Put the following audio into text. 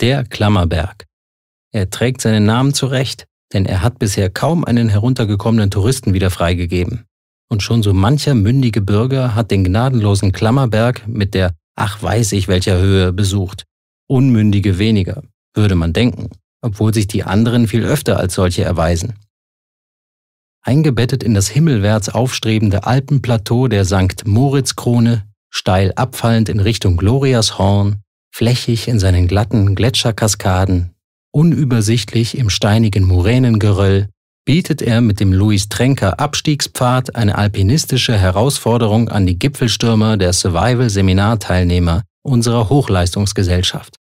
der Klammerberg. Er trägt seinen Namen zu Recht, denn er hat bisher kaum einen heruntergekommenen Touristen wieder freigegeben. Und schon so mancher mündige Bürger hat den gnadenlosen Klammerberg mit der ach weiß ich welcher Höhe besucht. Unmündige weniger, würde man denken, obwohl sich die anderen viel öfter als solche erweisen. Eingebettet in das himmelwärts aufstrebende Alpenplateau der St. Moritz-Krone, steil abfallend in Richtung Glorias Horn, flächig in seinen glatten Gletscherkaskaden, unübersichtlich im steinigen Moränengeröll, bietet er mit dem Louis-Trenker-Abstiegspfad eine alpinistische Herausforderung an die Gipfelstürmer der Survival-Seminarteilnehmer unserer Hochleistungsgesellschaft.